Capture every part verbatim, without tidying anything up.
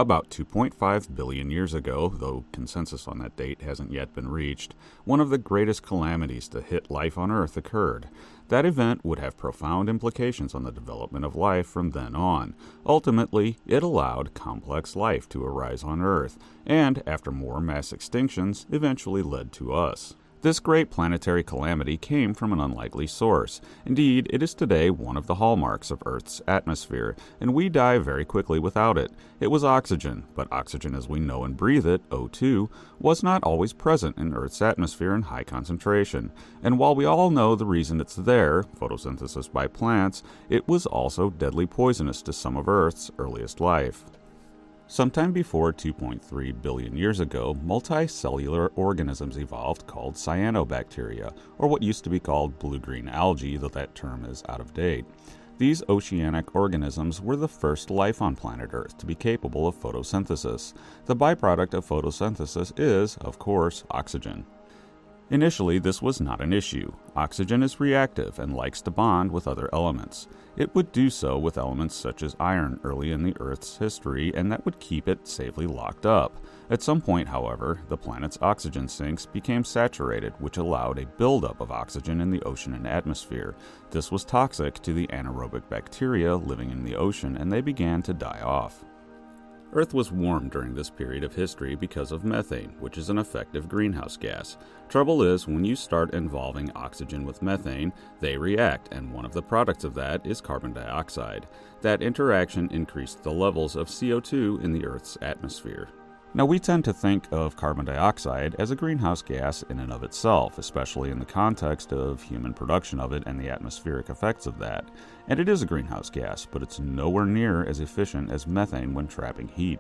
About two point five billion years ago, though consensus on that date hasn't yet been reached, one of the greatest calamities to hit life on Earth occurred. That event would have profound implications on the development of life from then on. Ultimately, it allowed complex life to arise on Earth, and, after more mass extinctions, eventually led to us. This great planetary calamity came from an unlikely source. Indeed, it is today one of the hallmarks of Earth's atmosphere, and we die very quickly without it. It was oxygen, but oxygen as we know and breathe it, O two, was not always present in Earth's atmosphere in high concentration. And while we all know the reason it's there, photosynthesis by plants, it was also deadly poisonous to some of Earth's earliest life. Sometime before two point three billion years ago, multicellular organisms evolved called cyanobacteria, or what used to be called blue-green algae, though that term is out of date. These oceanic organisms were the first life on planet Earth to be capable of photosynthesis. The byproduct of photosynthesis is, of course, oxygen. Initially, this was not an issue. Oxygen is reactive and likes to bond with other elements. It would do so with elements such as iron early in the Earth's history, and that would keep it safely locked up. At some point, however, the planet's oxygen sinks became saturated, which allowed a buildup of oxygen in the ocean and atmosphere. This was toxic to the anaerobic bacteria living in the ocean, and they began to die off. Earth was warmed during this period of history because of methane, which is an effective greenhouse gas. Trouble is, when you start involving oxygen with methane, they react, and one of the products of that is carbon dioxide. That interaction increased the levels of C O two in the Earth's atmosphere. Now, we tend to think of carbon dioxide as a greenhouse gas in and of itself, especially in the context of human production of it and the atmospheric effects of that. And it is a greenhouse gas, but it's nowhere near as efficient as methane when trapping heat.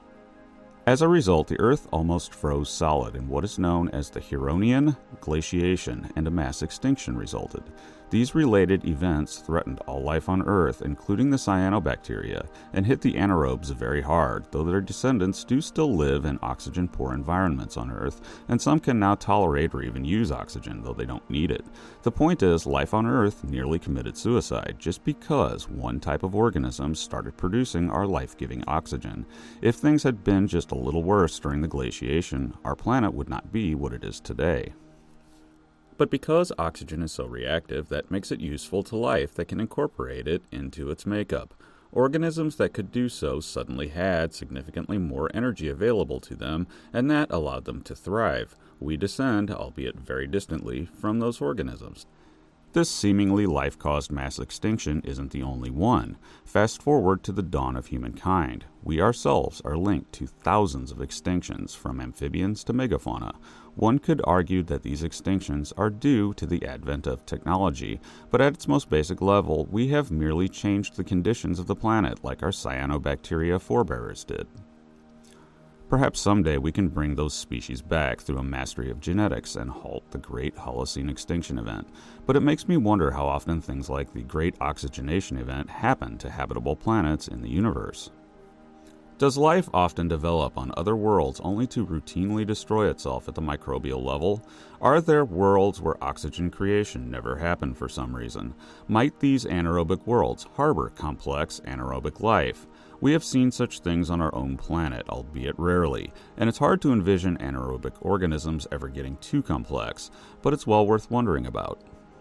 As a result, the Earth almost froze solid in what is known as the Huronian glaciation, and a mass extinction resulted. These related events threatened all life on Earth, including the cyanobacteria, and hit the anaerobes very hard, though their descendants do still live in oxygen-poor environments on Earth, and some can now tolerate or even use oxygen, though they don't need it. The point is, life on Earth nearly committed suicide just because one type of organism started producing our life-giving oxygen. If things had been just a little worse during the glaciation, our planet would not be what it is today. But because oxygen is so reactive, that makes it useful to life that can incorporate it into its makeup. Organisms that could do so suddenly had significantly more energy available to them, and that allowed them to thrive. We descend, albeit very distantly, from those organisms. This seemingly life-caused mass extinction isn't the only one. Fast forward to the dawn of humankind. We ourselves are linked to thousands of extinctions, from amphibians to megafauna. One could argue that these extinctions are due to the advent of technology, but at its most basic level, we have merely changed the conditions of the planet like our cyanobacteria forebears did. Perhaps someday we can bring those species back through a mastery of genetics and halt the Great Holocene Extinction Event, but it makes me wonder how often things like the Great Oxygenation Event happen to habitable planets in the universe. Does life often develop on other worlds only to routinely destroy itself at the microbial level? Are there worlds where oxygen creation never happened for some reason? Might these anaerobic worlds harbor complex anaerobic life? We have seen such things on our own planet, albeit rarely, and it's hard to envision anaerobic organisms ever getting too complex, but it's well worth wondering about.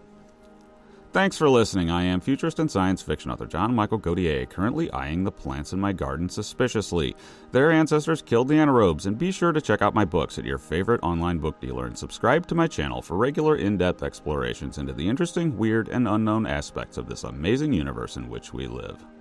Thanks for listening. I am futurist and science fiction author John Michael Godier, currently eyeing the plants in my garden suspiciously. Their ancestors killed the anaerobes, and be sure to check out my books at your favorite online book dealer and subscribe to my channel for regular in-depth explorations into the interesting, weird, and unknown aspects of this amazing universe in which we live.